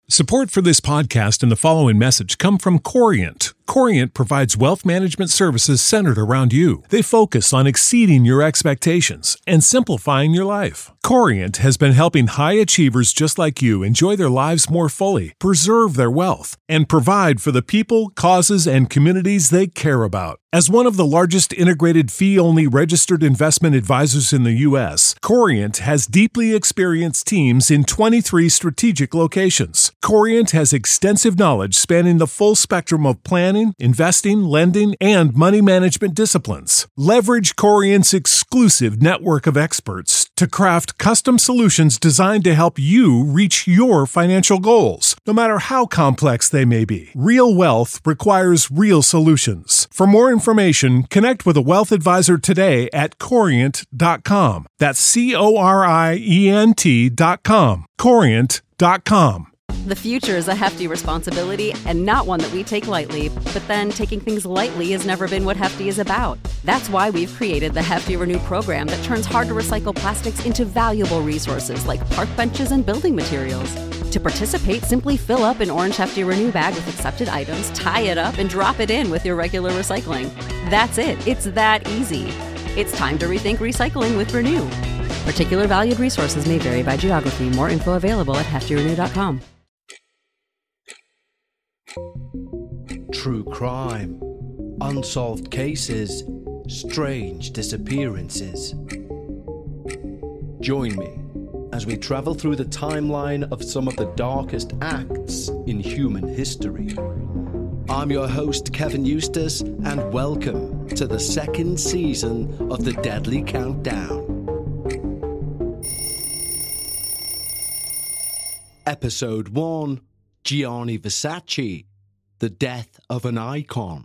Support for this podcast and the following message come from Corient. Corient provides wealth management services centered around you. They focus on exceeding your expectations and simplifying your life. Corient has been helping high achievers just like you enjoy their lives more fully, preserve their wealth, and provide for the people, causes, and communities they care about. As one of the largest integrated fee-only registered investment advisors in the U.S., Corient has deeply experienced teams in 23 strategic locations. Corient has extensive knowledge spanning the full spectrum of planning, investing, lending, and money management disciplines. Leverage Corient's exclusive network of experts to craft custom solutions designed to help you reach your financial goals, no matter how complex they may be. Real wealth requires real solutions. For more information, connect with a wealth advisor today at Corient.com. That's Corient.com. Corient.com. The future is a hefty responsibility and not one that we take lightly, but then taking things lightly has never been what Hefty is about. That's why we've created the Hefty Renew program that turns hard-to-recycle plastics into valuable resources like park benches and building materials. To participate, simply fill up an orange Hefty Renew bag with accepted items, tie it up, and drop it in with your regular recycling. That's it. It's that easy. It's time to rethink recycling with Renew. Particular valued resources may vary by geography. More info available at heftyrenew.com. True crime, unsolved cases, strange disappearances. Join me as we travel through the timeline of some of the darkest acts in human history. I'm your host, Kevin Eustace, and welcome to the second season of The Deadly Countdown. Episode 1, Gianni Versace, the death of an icon.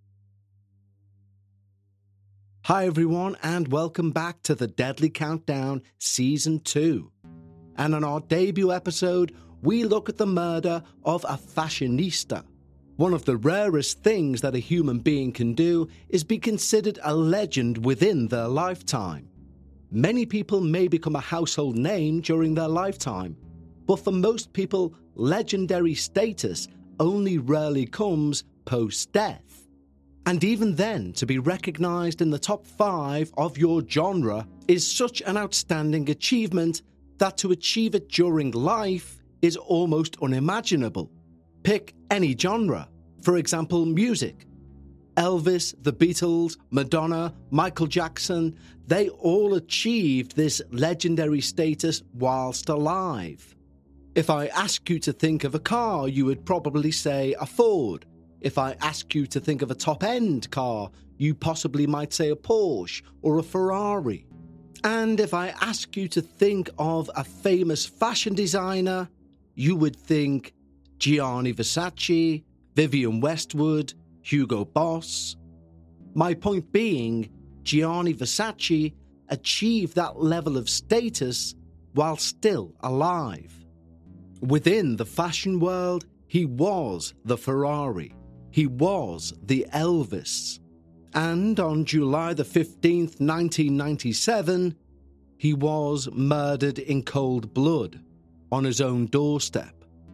Hi everyone, and welcome back to The Deadly Countdown Season 2. And on our debut episode, we look at the murder of a fashionista. One of the rarest things that a human being can do is be considered a legend within their lifetime. Many people may become a household name during their lifetime, but for most people, legendary status only rarely comes post-death. And even then, to be recognised in the top 5 of your genre is such an outstanding achievement that to achieve it during life is almost unimaginable. Pick any genre. For example, music. Elvis, the Beatles, Madonna, Michael Jackson, they all achieved this legendary status whilst alive. If I ask you to think of a car, you would probably say a Ford. If I ask you to think of a top-end car, you possibly might say a Porsche or a Ferrari. And if I ask you to think of a famous fashion designer, you would think Gianni Versace, Vivienne Westwood, Hugo Boss. My point being, Gianni Versace achieved that level of status while still alive. Within the fashion world, he was the Ferrari. He was the Elvis. And on July the 15th, 1997, he was murdered in cold blood on his own doorstep.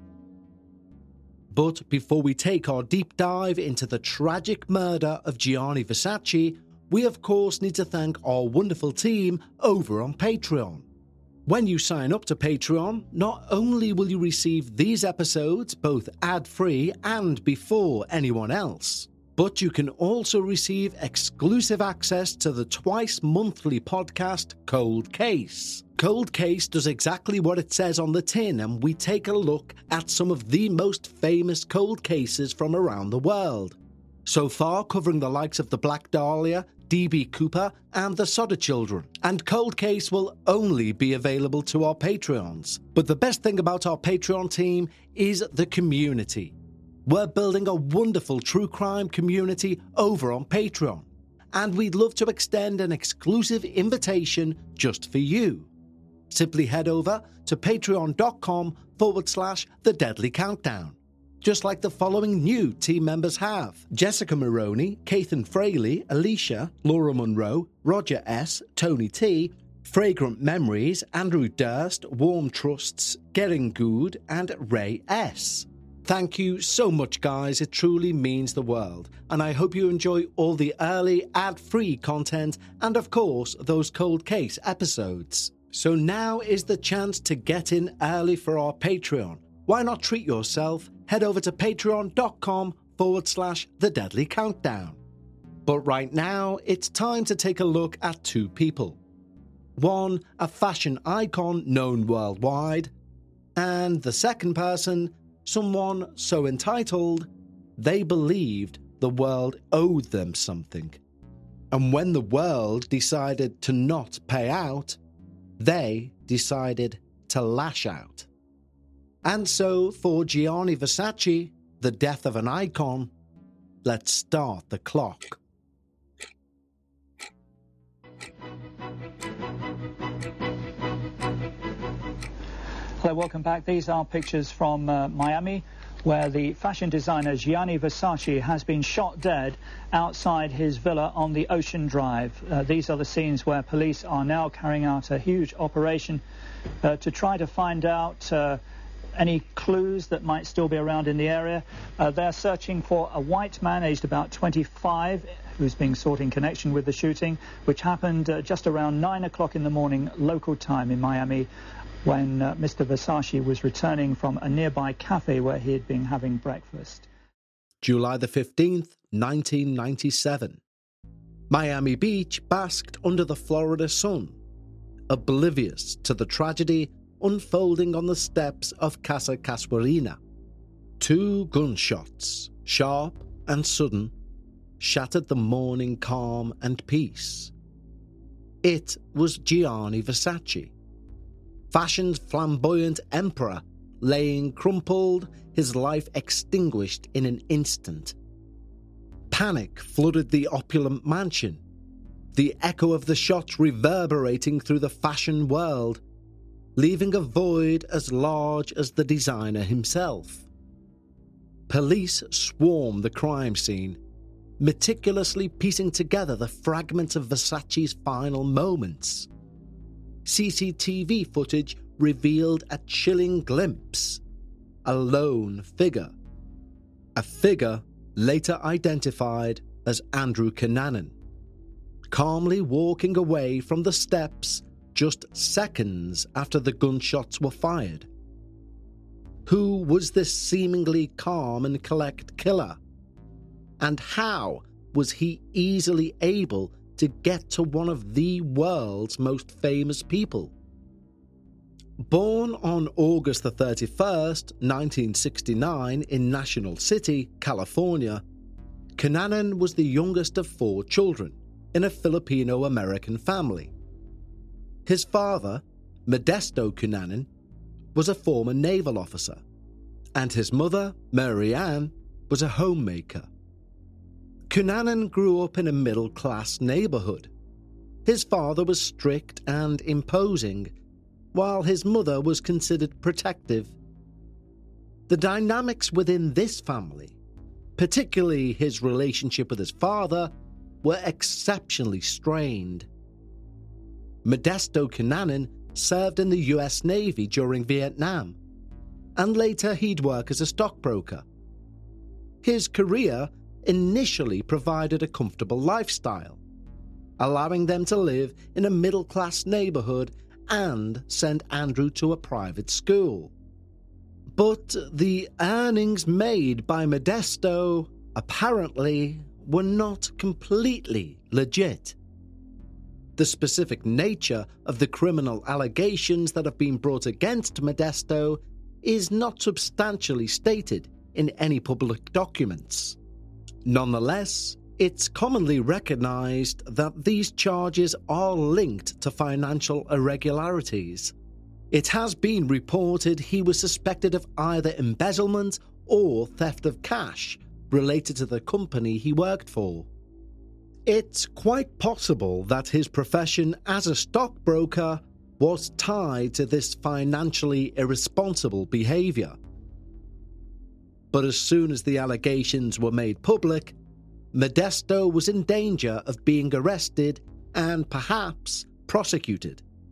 But before we take our deep dive into the tragic murder of Gianni Versace, we of course need to thank our wonderful team over on Patreon. When you sign up to Patreon, not only will you receive these episodes both ad-free and before anyone else, but you can also receive exclusive access to the twice-monthly podcast Cold Case. Cold Case does exactly what it says on the tin, and we take a look at some of the most famous cold cases from around the world. So far covering the likes of the Black Dahlia, D.B. Cooper, and the Sodder Children. And Cold Case will only be available to our Patreons. But the best thing about our Patreon team is the community. We're building a wonderful true crime community over on Patreon. And we'd love to extend an exclusive invitation just for you. Simply head over to patreon.com/The Deadly Countdown. Just like the following new team members have: Jessica Maroney, Kathan Fraley, Alicia, Laura Monroe, Roger S., Tony T., Fragrant Memories, Andrew Durst, Warm Trusts, Getting Good, and Ray S. Thank you so much, guys. It truly means the world. And I hope you enjoy all the early, ad-free content and, of course, those Cold Case episodes. So now is the chance to get in early for our Patreon. Why not treat yourself? Head over to patreon.com/The Deadly Countdown. But right now, it's time to take a look at two people. One, a fashion icon known worldwide, and the second person, someone so entitled, they believed the world owed them something. And when the world decided to not pay out, they decided to lash out. And so, for Gianni Versace, the death of an icon, let's start the clock. Hello, welcome back. These are pictures from Miami, where the fashion designer Gianni Versace has been shot dead outside his villa on the Ocean Drive. These are the scenes where police are now carrying out a huge operation to try to find out any clues that might still be around in the area. They're searching for a white man aged about 25 who's being sought in connection with the shooting, which happened just around 9 o'clock in the morning local time in Miami, when Mr. Versace was returning from a nearby cafe where he had been having breakfast. July the 15th, 1997. Miami Beach basked under the Florida sun, oblivious to the tragedy unfolding on the steps of Casa Casuarina. Two gunshots, sharp and sudden, shattered the morning calm and peace. It was Gianni Versace, fashion's flamboyant emperor, laying crumpled, his life extinguished in an instant. Panic flooded the opulent mansion, the echo of the shots reverberating through the fashion world, leaving a void as large as the designer himself. Police swarmed the crime scene, meticulously piecing together the fragments of Versace's final moments. CCTV footage revealed a chilling glimpse. A lone figure. A figure later identified as Andrew Cunanan, calmly walking away from the steps just seconds after the gunshots were fired. Who was this seemingly calm and collect killer? And how was he easily able to get to one of the world's most famous people? Born on August the 31st, 1969 in National City, California, Cunanan was the youngest of 4 children in a Filipino-American family. His father, Modesto Cunanan, was a former naval officer, and his mother, Mary Ann, was a homemaker. Cunanan grew up in a middle-class neighborhood. His father was strict and imposing, while his mother was considered protective. The dynamics within this family, particularly his relationship with his father, were exceptionally strained. Modesto Cunanan served in the US Navy during Vietnam, and later he'd work as a stockbroker. His career initially provided a comfortable lifestyle, allowing them to live in a middle-class neighborhood and send Andrew to a private school. But the earnings made by Modesto apparently were not completely legit. The specific nature of the criminal allegations that have been brought against Modesto is not substantially stated in any public documents. Nonetheless, it's commonly recognized that these charges are linked to financial irregularities. It has been reported he was suspected of either embezzlement or theft of cash related to the company he worked for. It's quite possible that his profession as a stockbroker was tied to this financially irresponsible behavior. But as soon as the allegations were made public, Modesto was in danger of being arrested and perhaps prosecuted.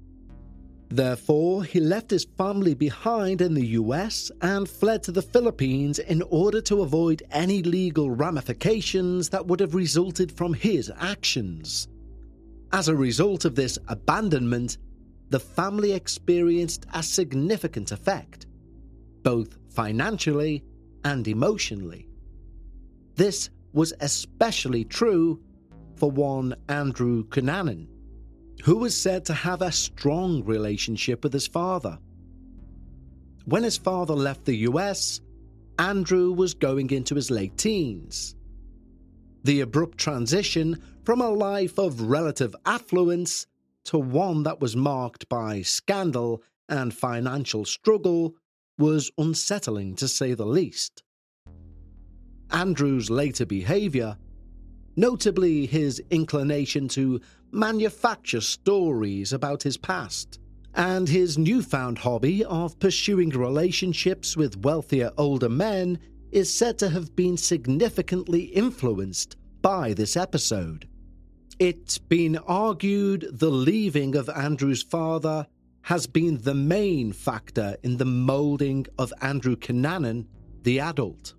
Therefore, he left his family behind in the US and fled to the Philippines in order to avoid any legal ramifications that would have resulted from his actions. As a result of this abandonment, the family experienced a significant effect, both financially and emotionally. This was especially true for one Andrew Cunanan, who was said to have a strong relationship with his father. When his father left the US, Andrew was going into his late teens. The abrupt transition from a life of relative affluence to one that was marked by scandal and financial struggle was unsettling to say the least. Andrew's later behaviour, notably his inclination to manufacture stories about his past, and his newfound hobby of pursuing relationships with wealthier older men, is said to have been significantly influenced by this episode. It's been argued the leaving of Andrew's father has been the main factor in the moulding of Andrew Cunanan, the adult.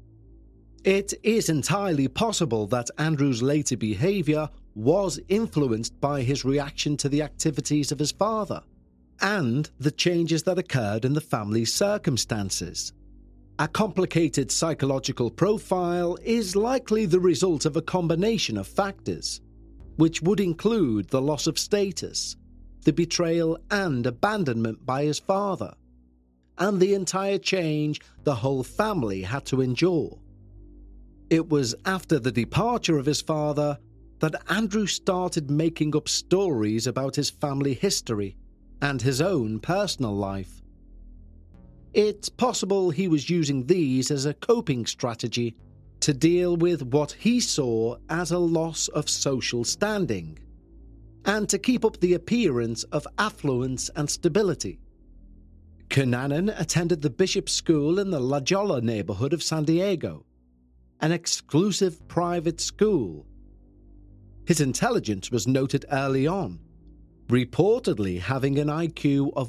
It is entirely possible that Andrew's later behaviour was influenced by his reaction to the activities of his father, and the changes that occurred in the family's circumstances. A complicated psychological profile is likely the result of a combination of factors, which would include the loss of status, the betrayal and abandonment by his father, and the entire change the whole family had to endure. It was after the departure of his father that Andrew started making up stories about his family history and his own personal life. It's possible he was using these as a coping strategy to deal with what he saw as a loss of social standing, and to keep up the appearance of affluence and stability. Cunanan attended the Bishop School in the La Jolla neighborhood of San Diego, an exclusive private school. His intelligence was noted early on, reportedly having an IQ of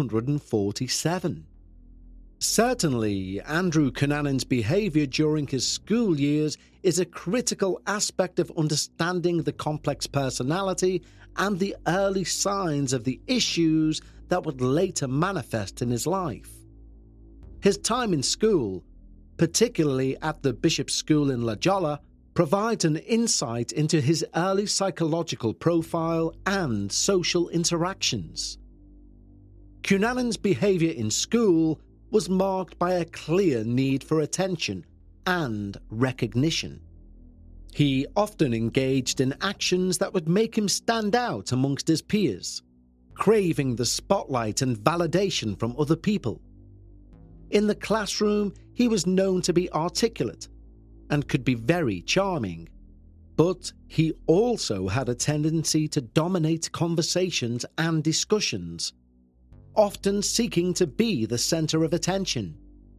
147. Certainly, Andrew Cunanan's behaviour during his school years is a critical aspect of understanding the complex personality and the early signs of the issues that would later manifest in his life. His time in school, particularly at the Bishop School in La Jolla, provides an insight into his early psychological profile and social interactions. Cunanan's behaviour in school was marked by a clear need for attention and recognition. He often engaged in actions that would make him stand out amongst his peers, craving the spotlight and validation from other people. In the classroom, he was known to be articulate and could be very charming, but he also had a tendency to dominate conversations and discussions, often seeking to be the centre of attention.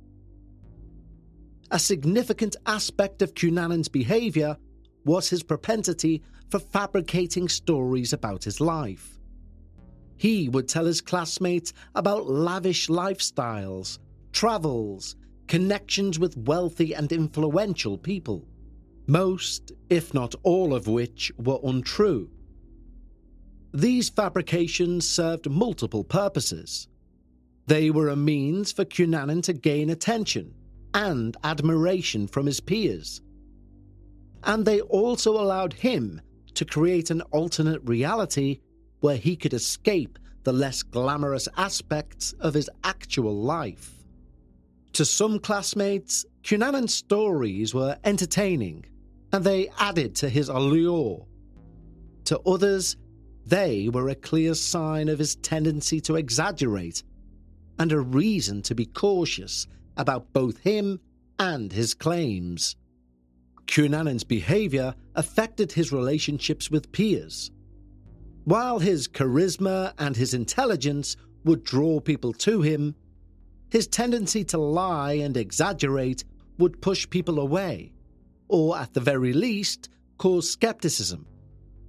A significant aspect of Cunanan's behaviour was his propensity for fabricating stories about his life. He would tell his classmates about lavish lifestyles, travels, connections with wealthy and influential people, most, if not all of which, were untrue. These fabrications served multiple purposes. They were a means for Cunanan to gain attention and admiration from his peers. And they also allowed him to create an alternate reality where he could escape the less glamorous aspects of his actual life. To some classmates, Cunanan's stories were entertaining, and they added to his allure. To others, they were a clear sign of his tendency to exaggerate, and a reason to be cautious about both him and his claims. Cunanan's behaviour affected his relationships with peers. While his charisma and his intelligence would draw people to him, his tendency to lie and exaggerate would push people away, or at the very least, cause skepticism.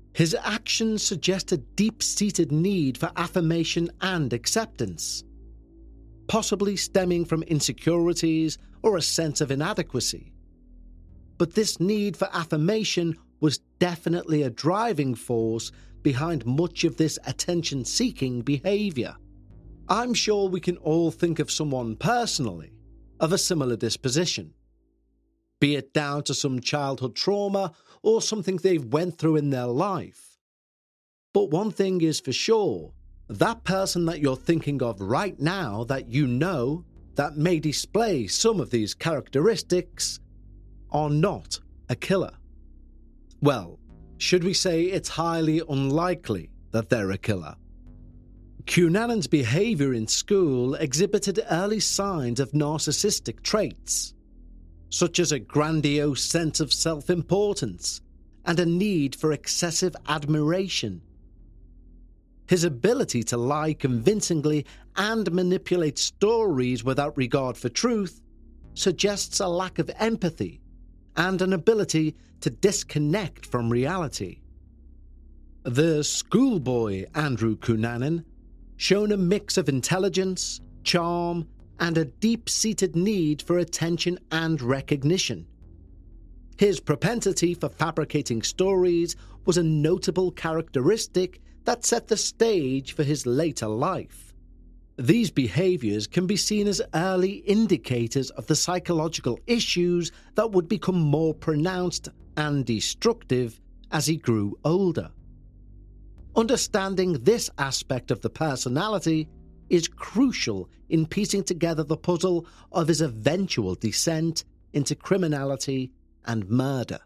His actions suggest a deep-seated need for affirmation and acceptance, possibly stemming from insecurities or a sense of inadequacy. But this need for affirmation was definitely a driving force behind much of this attention-seeking behaviour. I'm sure we can all think of someone personally of a similar disposition, be it down to some childhood trauma or something they've went through in their life. But one thing is for sure, that person that you're thinking of right now that you know that may display some of these characteristics are not a killer. Well, should we say it's highly unlikely that they're a killer? Cunanan's behaviour in school exhibited early signs of narcissistic traits, such as a grandiose sense of self-importance and a need for excessive admiration. His ability to lie convincingly and manipulate stories without regard for truth suggests a lack of empathy and an ability to disconnect from reality. The schoolboy Andrew Cunanan shown a mix of intelligence, charm, and a deep-seated need for attention and recognition. His propensity for fabricating stories was a notable characteristic that set the stage for his later life. These behaviours can be seen as early indicators of the psychological issues that would become more pronounced and destructive as he grew older. Understanding this aspect of the personality is crucial in piecing together the puzzle of his eventual descent into criminality and murder.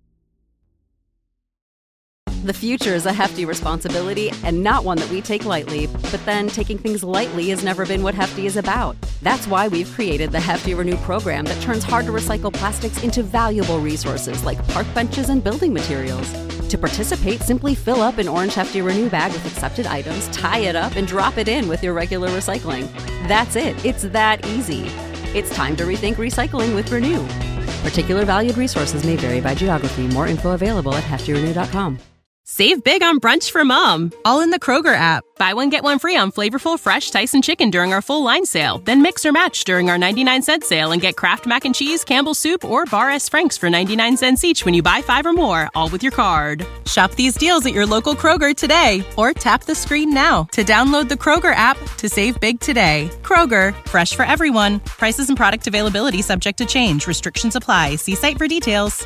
The future is a hefty responsibility and not one that we take lightly, but then taking things lightly has never been what Hefty is about. That's why we've created the Hefty Renew program that turns hard-to-recycle plastics into valuable resources like park benches and building materials. To participate, simply fill up an orange Hefty Renew bag with accepted items, tie it up, and drop it in with your regular recycling. That's it. It's that easy. It's time to rethink recycling with Renew. Particular valued resources may vary by geography. More info available at heftyrenew.com. Save big on brunch for mom, all in the Kroger app. Buy one, get one free on flavorful, fresh Tyson chicken during our full line sale. Then mix or match during our 99-cent sale and get Kraft Mac and Cheese, Campbell's Soup, or Bar S. Frank's for 99 cents each when you buy 5 or more, all with your card. Shop these deals at your local Kroger today, or tap the screen now to download the Kroger app to save big today. Kroger, fresh for everyone. Prices and product availability subject to change. Restrictions apply. See site for details.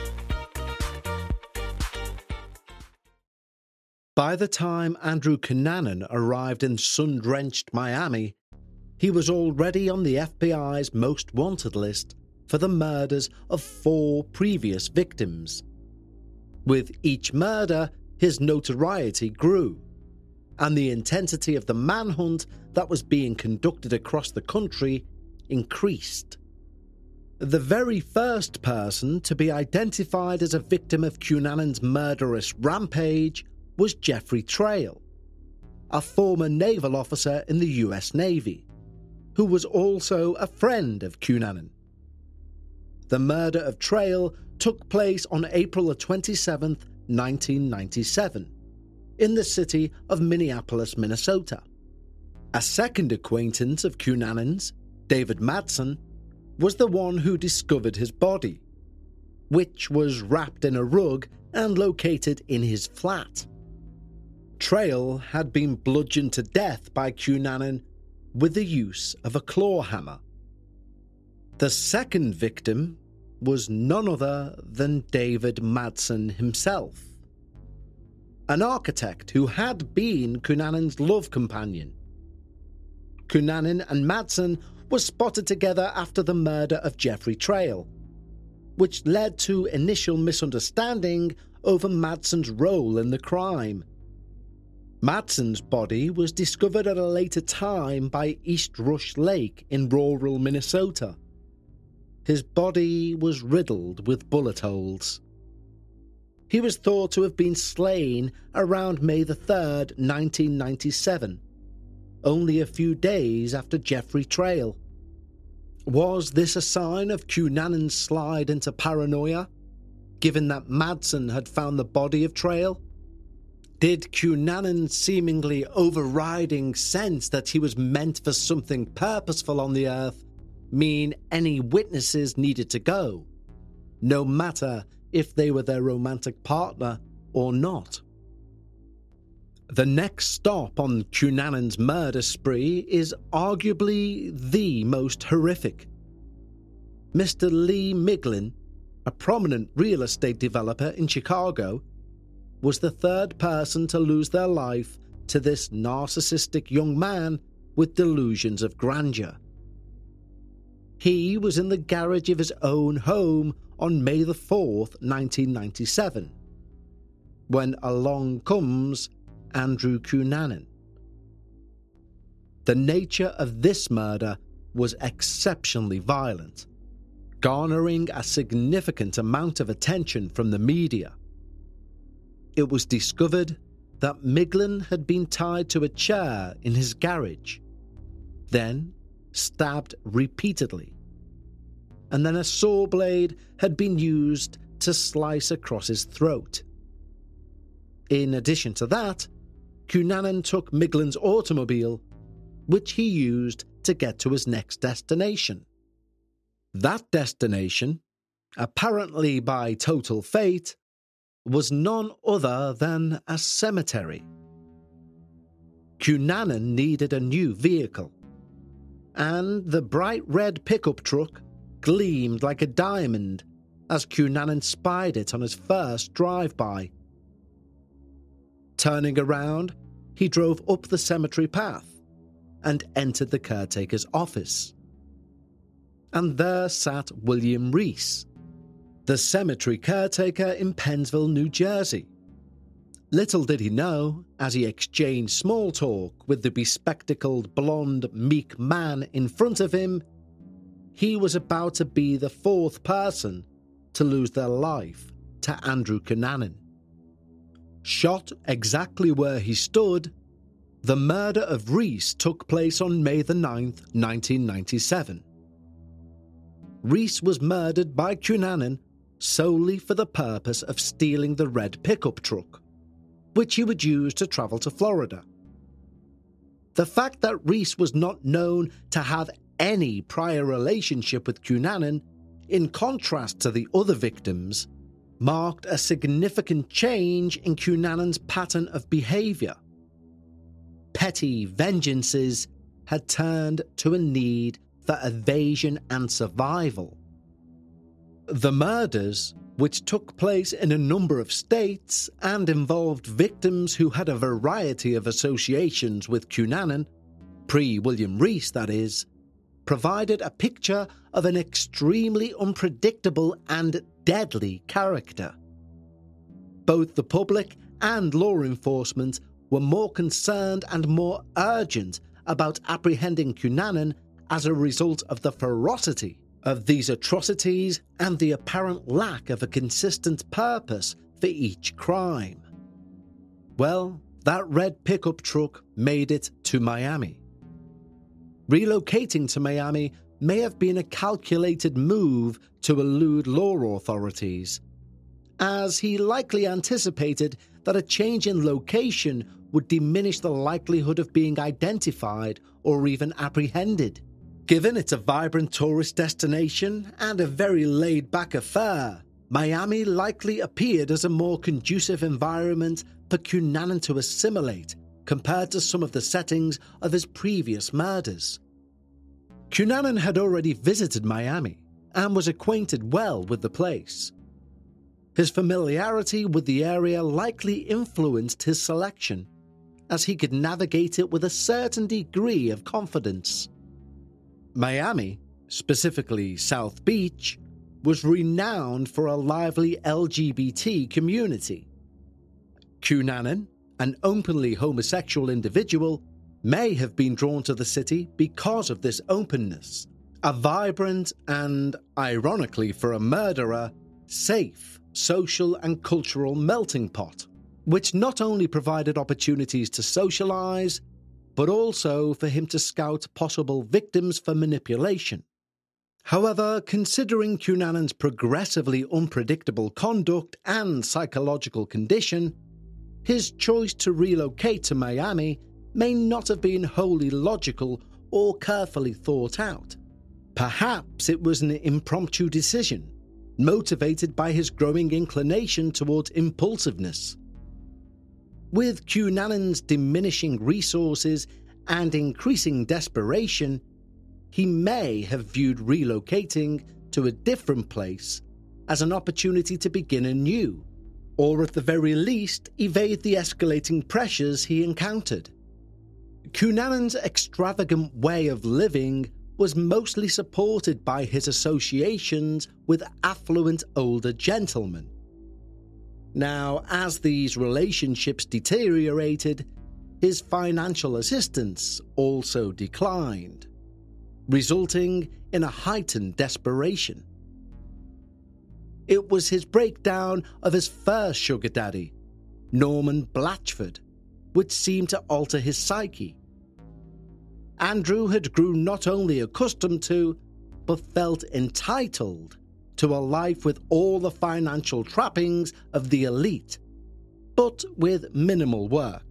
By the time Andrew Cunanan arrived in sun-drenched Miami, he was already on the FBI's most wanted list for the murders of 4 previous victims. With each murder, his notoriety grew, and the intensity of the manhunt that was being conducted across the country increased. The very first person to be identified as a victim of Cunanan's murderous rampage was Jeffrey Trail, a former naval officer in the US Navy, who was also a friend of Cunanan. The murder of Trail took place on April 27, 1997, in the city of Minneapolis, Minnesota. A second acquaintance of Cunanan's, David Madsen, was the one who discovered his body, which was wrapped in a rug and located in his flat. Trail had been bludgeoned to death by Cunanan with the use of a claw hammer. The second victim was none other than David Madsen himself, an architect who had been Cunanan's love companion. Cunanan and Madsen were spotted together after the murder of Jeffrey Trail, which led to initial misunderstanding over Madsen's role in the crime. Madsen's body was discovered at a later time by East Rush Lake in rural Minnesota. His body was riddled with bullet holes. He was thought to have been slain around May 3rd, 1997, only a few days after Jeffrey Trail. Was this a sign of Cunanan's slide into paranoia, given that Madsen had found the body of Trail? Did Cunanan's seemingly overriding sense that he was meant for something purposeful on the earth mean any witnesses needed to go, no matter if they were their romantic partner or not? The next stop on Cunanan's murder spree is arguably the most horrific. Mr. Lee Miglin, a prominent real estate developer in Chicago, was the third person to lose their life to this narcissistic young man with delusions of grandeur. He was in the garage of his own home on May the 4th, 1997, when along comes Andrew Cunanan. The nature of this murder was exceptionally violent, garnering a significant amount of attention from the media. It was discovered that Miglin had been tied to a chair in his garage, then stabbed repeatedly, and then a saw blade had been used to slice across his throat. In addition to that, Cunanan took Miglin's automobile, which he used to get to his next destination. That destination, apparently by total fate, was none other than a cemetery. Cunanan needed a new vehicle, and the bright red pickup truck gleamed like a diamond as Cunanan spied it on his first drive-by. Turning around, he drove up the cemetery path and entered the caretaker's office. And there sat William Reese, the cemetery caretaker in Pennsville, New Jersey. Little did he know, as he exchanged small talk with the bespectacled, blonde, meek man in front of him, he was about to be the fourth person to lose their life to Andrew Cunanan. Shot exactly where he stood, the murder of Reese took place on May the 9th, 1997. Reese was murdered by Cunanan solely for the purpose of stealing the red pickup truck, which he would use to travel to Florida. The fact that Reese was not known to have any prior relationship with Cunanan, in contrast to the other victims, marked a significant change in Cunanan's pattern of behavior. Petty vengeances had turned to a need for evasion and survival. The murders, which took place in a number of states and involved victims who had a variety of associations with Cunanan, pre-William Reese that is, provided a picture of an extremely unpredictable and deadly character. Both the public and law enforcement were more concerned and more urgent about apprehending Cunanan as a result of the ferocity of these atrocities and the apparent lack of a consistent purpose for each crime. Well, that red pickup truck made it to Miami. Relocating to Miami may have been a calculated move to elude law authorities, as he likely anticipated that a change in location would diminish the likelihood of being identified or even apprehended. Given it's a vibrant tourist destination and a very laid-back affair, Miami likely appeared as a more conducive environment for Cunanan to assimilate compared to some of the settings of his previous murders. Cunanan had already visited Miami and was acquainted well with the place. His familiarity with the area likely influenced his selection, as he could navigate it with a certain degree of confidence. Miami, specifically South Beach, was renowned for a lively LGBT community. Cunanan, an openly homosexual individual, may have been drawn to the city because of this openness, a vibrant and, ironically for a murderer, safe social and cultural melting pot, which not only provided opportunities to socialize, but also for him to scout possible victims for manipulation. However, considering Cunanan's progressively unpredictable conduct and psychological condition, his choice to relocate to Miami may not have been wholly logical or carefully thought out. Perhaps it was an impromptu decision, motivated by his growing inclination towards impulsiveness. With Cunanan's diminishing resources and increasing desperation, he may have viewed relocating to a different place as an opportunity to begin anew, or at the very least evade the escalating pressures he encountered. Cunanan's extravagant way of living was mostly supported by his associations with affluent older gentlemen. Now, as these relationships deteriorated, his financial assistance also declined, resulting in a heightened desperation. It was his breakdown of his first sugar daddy, Norman Blatchford, which seemed to alter his psyche. Andrew had grown not only accustomed to, but felt entitled to a life with all the financial trappings of the elite, but with minimal work.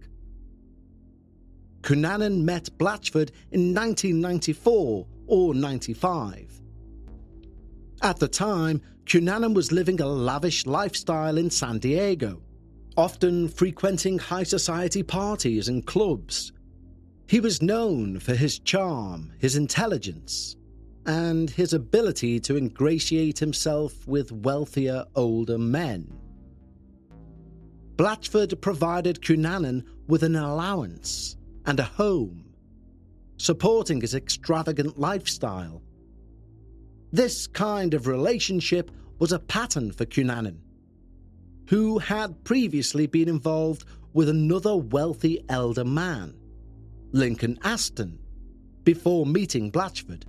Cunanan met Blatchford in 1994 or 95. At the time, Cunanan was living a lavish lifestyle in San Diego, often frequenting high society parties and clubs. He was known for his charm, his intelligence, and his ability to ingratiate himself with wealthier older men. Blatchford provided Cunanan with an allowance and a home, supporting his extravagant lifestyle. This kind of relationship was a pattern for Cunanan, who had previously been involved with another wealthy elder man, Lincoln Aston, before meeting Blatchford.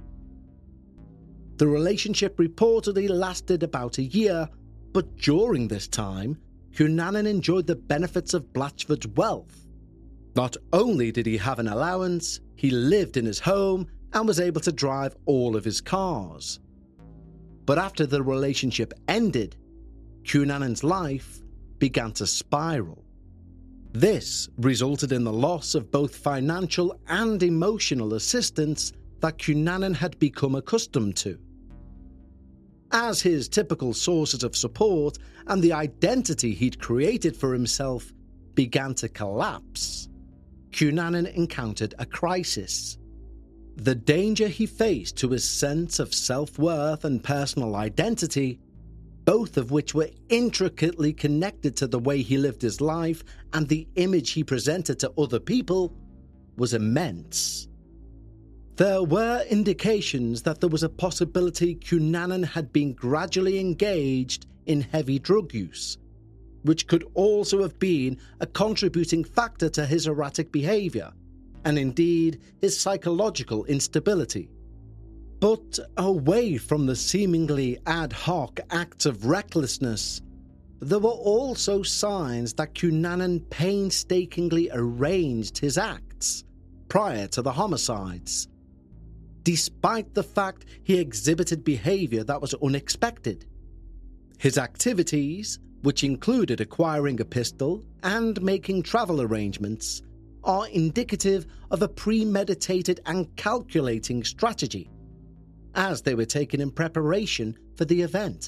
The relationship reportedly lasted about a year, but during this time, Cunanan enjoyed the benefits of Blatchford's wealth. Not only did he have an allowance, he lived in his home and was able to drive all of his cars. But after the relationship ended, Cunanan's life began to spiral. This resulted in the loss of both financial and emotional assistance that Cunanan had become accustomed to. As his typical sources of support and the identity he'd created for himself began to collapse, Cunanan encountered a crisis. The danger he faced to his sense of self-worth and personal identity, both of which were intricately connected to the way he lived his life and the image he presented to other people, was immense. There were indications that there was a possibility Cunanan had been gradually engaged in heavy drug use, which could also have been a contributing factor to his erratic behavior, and indeed his psychological instability. But away from the seemingly ad hoc acts of recklessness, there were also signs that Cunanan painstakingly arranged his acts prior to the homicides, despite the fact he exhibited behavior that was unexpected. His activities, which included acquiring a pistol and making travel arrangements, are indicative of a premeditated and calculating strategy, as they were taken in preparation for the event.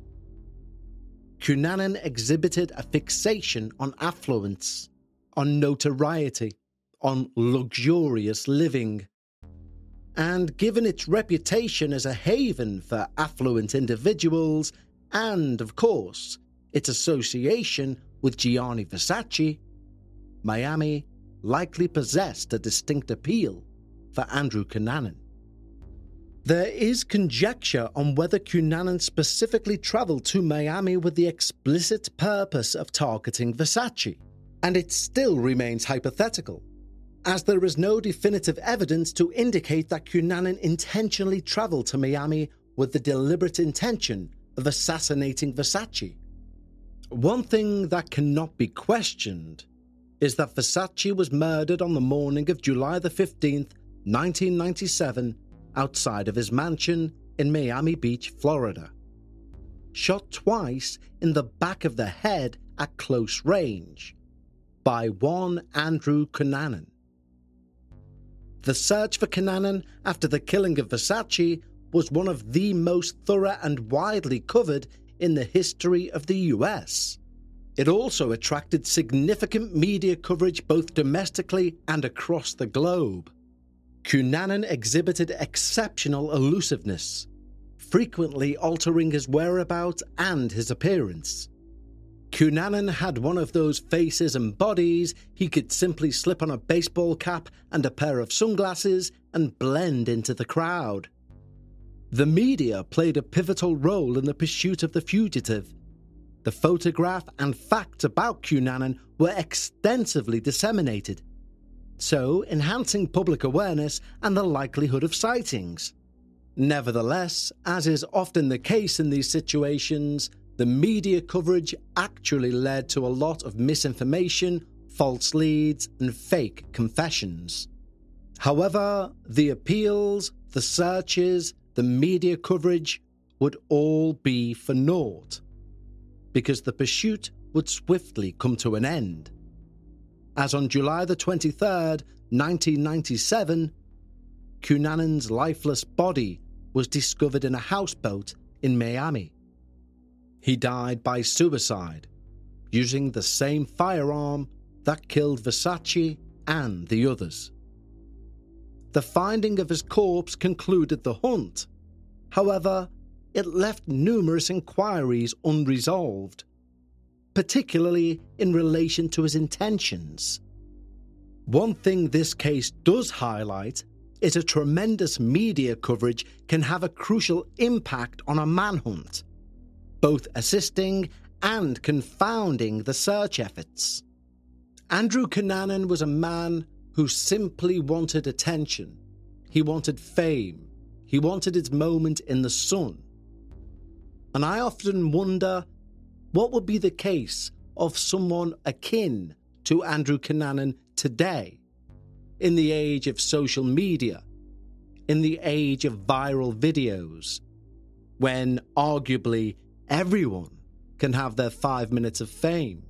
Cunanan exhibited a fixation on affluence, on notoriety, on luxurious living. And given its reputation as a haven for affluent individuals, and, of course, its association with Gianni Versace, Miami likely possessed a distinct appeal for Andrew Cunanan. There is conjecture on whether Cunanan specifically travelled to Miami with the explicit purpose of targeting Versace, and it still remains hypothetical, as there is no definitive evidence to indicate that Cunanan intentionally travelled to Miami with the deliberate intention of assassinating Versace. One thing that cannot be questioned is that Versace was murdered on the morning of July the 15th, 1997, outside of his mansion in Miami Beach, Florida. Shot twice in the back of the head at close range, by one Andrew Cunanan. The search for Cunanan after the killing of Versace was one of the most thorough and widely covered in the history of the US. It also attracted significant media coverage both domestically and across the globe. Cunanan exhibited exceptional elusiveness, frequently altering his whereabouts and his appearance. Cunanan had one of those faces and bodies he could simply slip on a baseball cap and a pair of sunglasses and blend into the crowd. The media played a pivotal role in the pursuit of the fugitive. The photograph and facts about Cunanan were extensively disseminated, so enhancing public awareness and the likelihood of sightings. Nevertheless, as is often the case in these situations, the media coverage actually led to a lot of misinformation, false leads, and fake confessions. However, the appeals, the searches, the media coverage would all be for naught, because the pursuit would swiftly come to an end. As on July the 23rd, 1997, Cunanan's lifeless body was discovered in a houseboat in Miami. He died by suicide, using the same firearm that killed Versace and the others. The finding of his corpse concluded the hunt. However, it left numerous inquiries unresolved, particularly in relation to his intentions. One thing this case does highlight is a tremendous media coverage can have a crucial impact on a manhunt, both assisting and confounding the search efforts. Andrew Cunanan was a man who simply wanted attention. He wanted fame. He wanted his moment in the sun. And I often wonder what would be the case of someone akin to Andrew Cunanan today, in the age of social media, in the age of viral videos, when arguably everyone can have their 5 minutes of fame,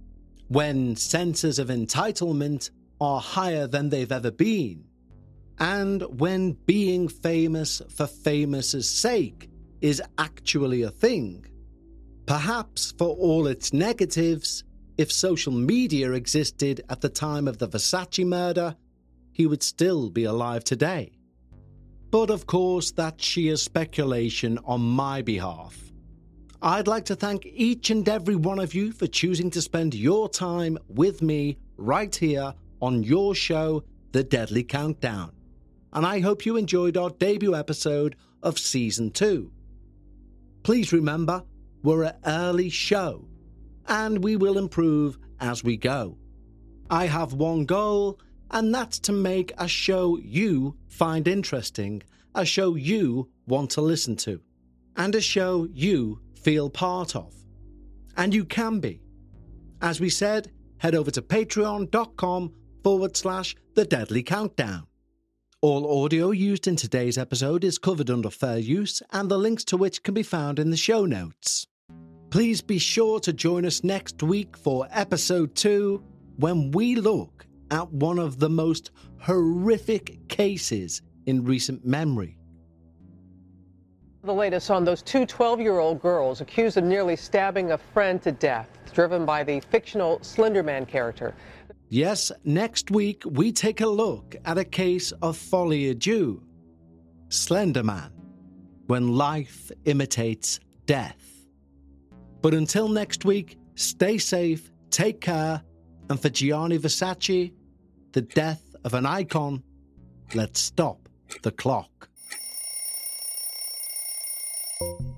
when senses of entitlement are higher than they've ever been, and when being famous for famous' sake is actually a thing. Perhaps for all its negatives, if social media existed at the time of the Versace murder, he would still be alive today. But of course, that's sheer speculation on my behalf. I'd like to thank each and every one of you for choosing to spend your time with me right here on your show, The Deadly Countdown. And I hope you enjoyed our debut episode of Season 2. Please remember, we're an early show, and we will improve as we go. I have one goal, and that's to make a show you find interesting, a show you want to listen to, and a show you feel part of. And you can be. As we said, head over to patreon.com/The Deadly Countdown. All audio used in today's episode is covered under fair use, and the links to which can be found in the show notes. Please be sure to join us next week for episode 2, when we look at one of the most horrific cases in recent memory. The latest on those two 12-year-old girls accused of nearly stabbing a friend to death, driven by the fictional Slender Man character. Yes, next week we take a look at a case of folie à deux, Slender Man, when life imitates death. But until next week, stay safe, take care, and for Gianni Versace, the death of an icon, let's stop the clock.